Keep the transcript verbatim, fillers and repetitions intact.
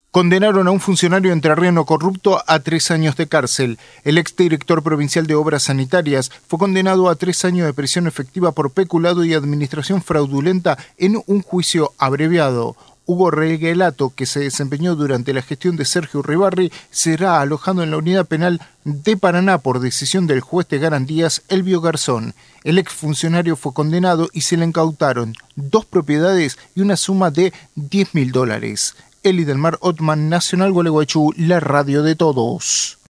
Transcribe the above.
Condenaron a un funcionario entrerriano corrupto a tres años de cárcel. El exdirector provincial de Obras Sanitarias fue condenado a tres años de prisión efectiva por peculado y administración fraudulenta en un juicio abreviado. Hugo Reguelato, que se desempeñó durante la gestión de Sergio Uribarri, será alojado en la unidad penal de Paraná por decisión del juez de garantías Elvio Garzón. El exfuncionario fue condenado y se le incautaron dos propiedades y una suma de diez mil dólares. Eli del Mar Otman, Nacional Gualeguaychú, la radio de todos.